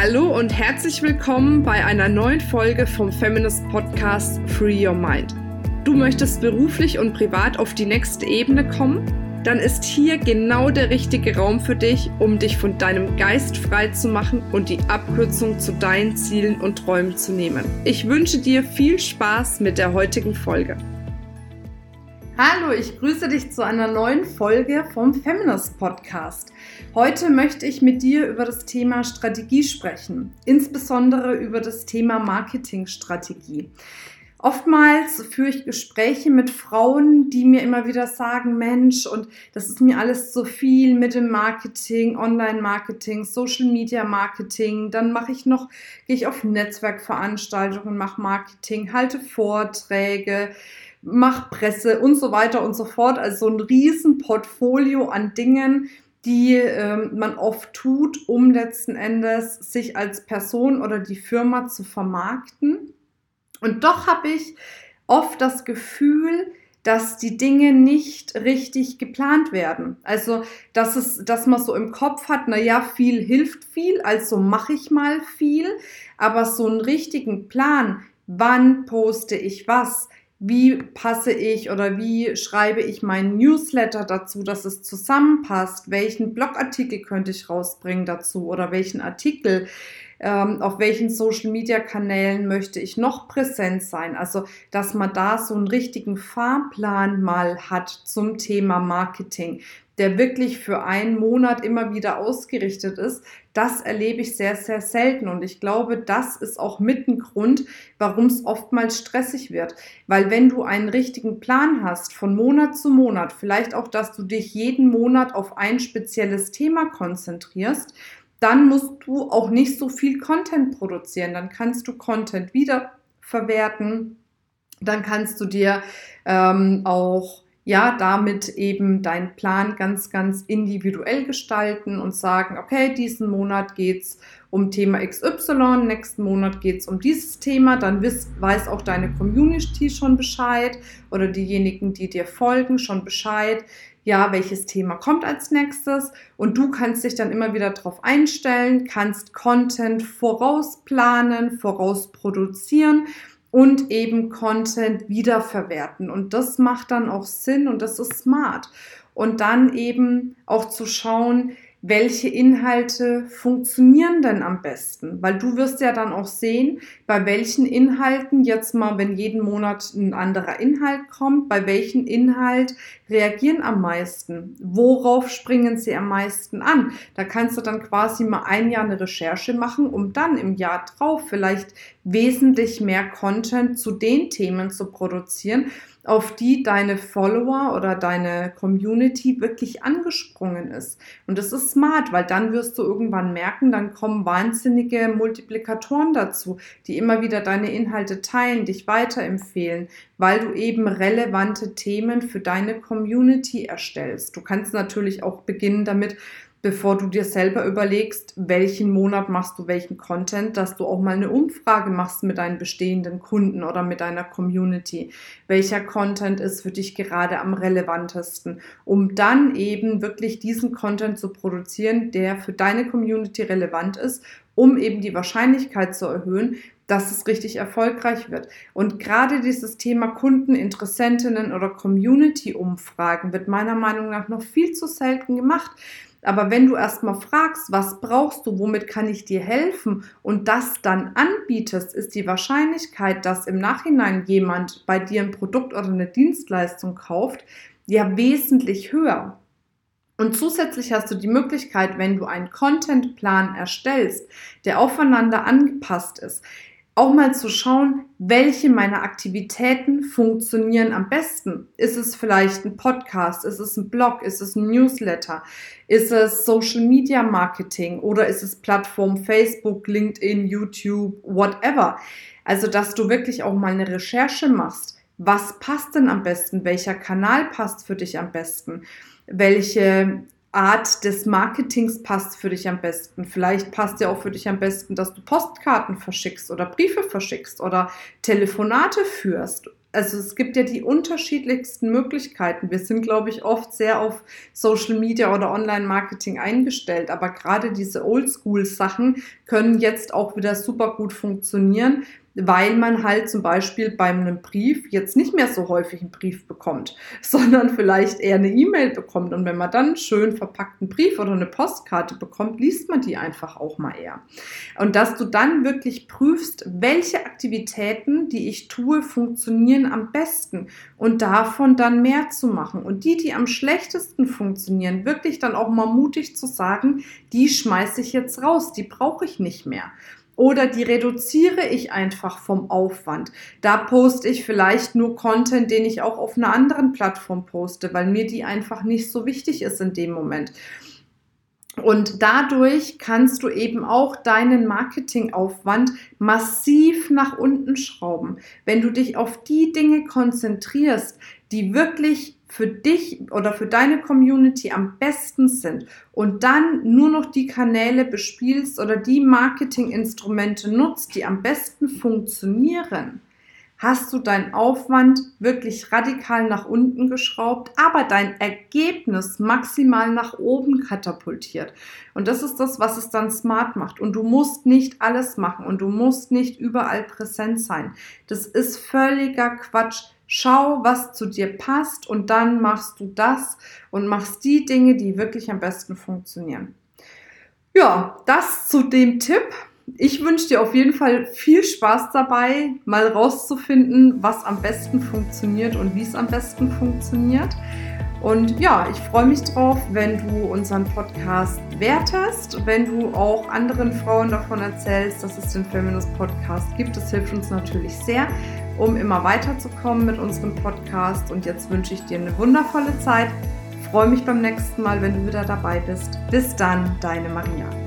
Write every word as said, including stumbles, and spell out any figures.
Hallo und herzlich willkommen bei einer neuen Folge vom Feminist Podcast Free Your Mind. Du möchtest beruflich und privat auf die nächste Ebene kommen? Dann ist hier genau der richtige Raum für dich, um dich von deinem Geist frei zu machen und die Abkürzung zu deinen Zielen und Träumen zu nehmen. Ich wünsche dir viel Spaß mit der heutigen Folge. Hallo, ich grüße dich zu einer neuen Folge vom Feminist Podcast. Heute möchte ich mit dir über das Thema Strategie sprechen, insbesondere über das Thema Marketingstrategie. Oftmals führe ich Gespräche mit Frauen, die mir immer wieder sagen, Mensch, und das ist mir alles so viel mit dem Marketing, Online-Marketing, Social-Media-Marketing, dann mache ich noch, gehe ich auf Netzwerkveranstaltungen, mache Marketing, halte Vorträge, mach Presse und so weiter und so fort. Also so ein riesen Portfolio an Dingen, die ähm, man oft tut, um letzten Endes sich als Person oder die Firma zu vermarkten. Und doch habe ich oft das Gefühl, dass die Dinge nicht richtig geplant werden. Also, dass es, dass man so im Kopf hat, na ja, viel hilft viel, also mache ich mal viel. Aber so einen richtigen Plan, wann poste ich was? Wie passe ich oder wie schreibe ich meinen Newsletter dazu, dass es zusammenpasst? Welchen Blogartikel könnte ich rausbringen dazu oder welchen Artikel? Ähm, auf welchen Social-Media-Kanälen möchte ich noch präsent sein? Also, dass man da so einen richtigen Fahrplan mal hat zum Thema Marketing, der wirklich für einen Monat immer wieder ausgerichtet ist, das erlebe ich sehr, sehr selten. Und ich glaube, das ist auch mit ein Grund, warum es oftmals stressig wird. Weil wenn du einen richtigen Plan hast, von Monat zu Monat, vielleicht auch, dass du dich jeden Monat auf ein spezielles Thema konzentrierst, dann musst du auch nicht so viel Content produzieren. Dann kannst du Content wiederverwerten. Dann kannst du dir ähm, auch ja, damit eben deinen Plan ganz, ganz individuell gestalten und sagen, okay, diesen Monat geht's um Thema X Y, nächsten Monat geht's um dieses Thema, dann wiss, weiß auch deine Community schon Bescheid oder diejenigen, die dir folgen, schon Bescheid, ja, welches Thema kommt als nächstes und du kannst dich dann immer wieder darauf einstellen, kannst Content vorausplanen, vorausproduzieren und eben Content wiederverwerten. Und das macht dann auch Sinn und das ist smart. Und dann eben auch zu schauen, welche Inhalte funktionieren denn am besten? Weil du wirst ja dann auch sehen, bei welchen Inhalten jetzt mal, wenn jeden Monat ein anderer Inhalt kommt, bei welchen Inhalt reagieren am meisten? Worauf springen sie am meisten an? Da kannst du dann quasi mal ein Jahr eine Recherche machen, um dann im Jahr drauf vielleicht wesentlich mehr Content zu den Themen zu produzieren, auf die deine Follower oder deine Community wirklich angesprungen ist. Und das ist smart, weil dann wirst du irgendwann merken, dann kommen wahnsinnige Multiplikatoren dazu, die immer wieder deine Inhalte teilen, dich weiterempfehlen, weil du eben relevante Themen für deine Community erstellst. Du kannst natürlich auch beginnen damit, bevor du dir selber überlegst, welchen Monat machst du welchen Content, dass du auch mal eine Umfrage machst mit deinen bestehenden Kunden oder mit deiner Community. Welcher Content ist für dich gerade am relevantesten, um dann eben wirklich diesen Content zu produzieren, der für deine Community relevant ist, um eben die Wahrscheinlichkeit zu erhöhen, dass es richtig erfolgreich wird. Und gerade dieses Thema Kunden, Interessentinnen oder Community-Umfragen wird meiner Meinung nach noch viel zu selten gemacht. Aber wenn du erstmal fragst, was brauchst du, womit kann ich dir helfen und das dann anbietest, ist die Wahrscheinlichkeit, dass im Nachhinein jemand bei dir ein Produkt oder eine Dienstleistung kauft, ja wesentlich höher. Und zusätzlich hast du die Möglichkeit, wenn du einen Contentplan erstellst, der aufeinander angepasst ist, auch mal zu schauen, welche meiner Aktivitäten funktionieren am besten. Ist es vielleicht ein Podcast? Ist es ein Blog? Ist es ein Newsletter? Ist es Social Media Marketing? Oder ist es Plattform Facebook, LinkedIn, YouTube, whatever? Also, dass du wirklich auch mal eine Recherche machst. Was passt denn am besten? Welcher Kanal passt für dich am besten? Welche Art des Marketings passt für dich am besten. Vielleicht passt ja auch für dich am besten, dass du Postkarten verschickst oder Briefe verschickst oder Telefonate führst. also es gibt ja die unterschiedlichsten Möglichkeiten. Wir sind, glaube ich, oft sehr auf Social Media oder Online-Marketing eingestellt, aber gerade diese Oldschool-Sachen können jetzt auch wieder super gut funktionieren, weil man halt zum Beispiel bei einem Brief jetzt nicht mehr so häufig einen Brief bekommt, sondern vielleicht eher eine E-Mail bekommt. Und wenn man dann einen schön verpackten Brief oder eine Postkarte bekommt, liest man die einfach auch mal eher. Und dass du dann wirklich prüfst, welche Aktivitäten, die ich tue, funktionieren am besten und davon dann mehr zu machen. Und die, die am schlechtesten funktionieren, wirklich dann auch mal mutig zu sagen, die schmeiße ich jetzt raus, die brauche ich nicht mehr. Oder die reduziere ich einfach vom Aufwand. Da poste ich vielleicht nur Content, den ich auch auf einer anderen Plattform poste, weil mir die einfach nicht so wichtig ist in dem Moment. Und dadurch kannst du eben auch deinen Marketingaufwand massiv nach unten schrauben. Wenn du dich auf die Dinge konzentrierst, die wirklich für dich oder für deine Community am besten sind und dann nur noch die Kanäle bespielst oder die Marketinginstrumente nutzt, die am besten funktionieren, hast du deinen Aufwand wirklich radikal nach unten geschraubt, aber dein Ergebnis maximal nach oben katapultiert. Und das ist das, was es dann smart macht. Und du musst nicht alles machen und du musst nicht überall präsent sein. Das ist völliger Quatsch. Schau, was zu dir passt und dann machst du das und machst die Dinge, die wirklich am besten funktionieren. Ja, das zu dem Tipp. Ich wünsche dir auf jeden Fall viel Spaß dabei, mal rauszufinden, was am besten funktioniert und wie es am besten funktioniert. Und ja, ich freue mich drauf, wenn du unseren Podcast wertest, wenn du auch anderen Frauen davon erzählst, dass es den Feminist Podcast gibt. Das hilft uns natürlich sehr, um immer weiterzukommen mit unserem Podcast. Und jetzt wünsche ich dir eine wundervolle Zeit. Ich freue mich beim nächsten Mal, wenn du wieder dabei bist. Bis dann, deine Maria.